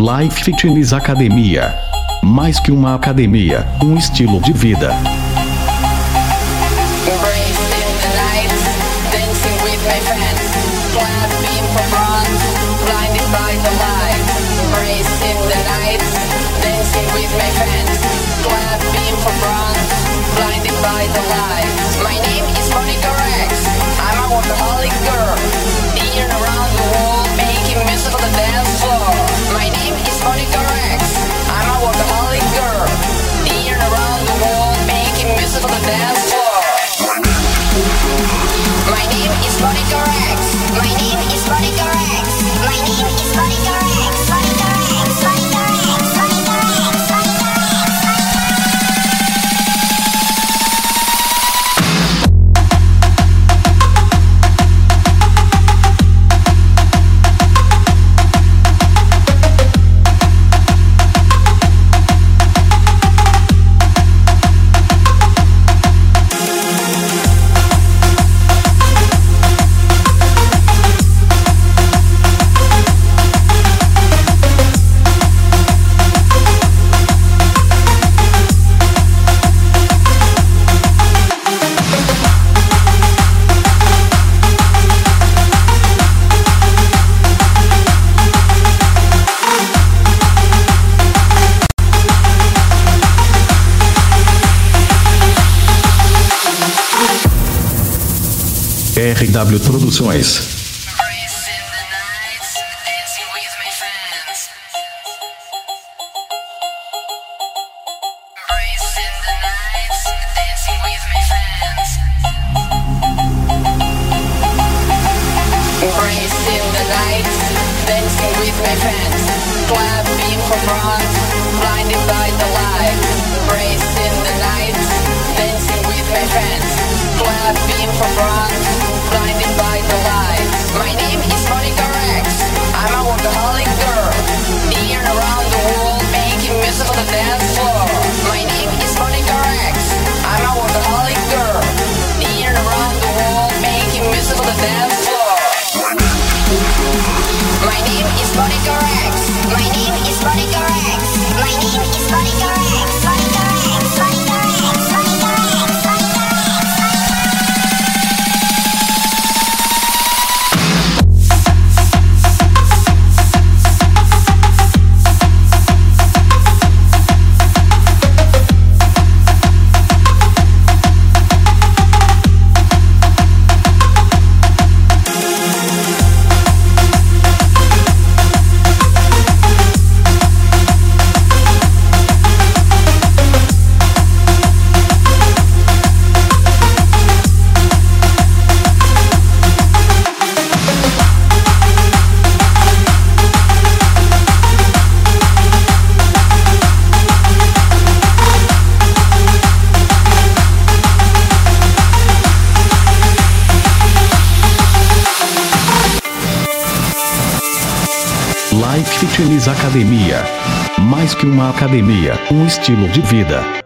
Life Fitness Academia. Mais que uma academia, um estilo de vida. My name is Monica Rex. I'm a workaholic girl, eating around the world, making music on the dance floor. My name is Monica Rex. I'm a workaholic girl, eating around the world, making music on the dance floor. My name is Monica Rex. My name is Monica Rex. My name is Monica Rex. Monica Rex. Monica Rex. Monica Rex. RW Produções. Life Fitness Academia. Mais que uma academia, um estilo de vida.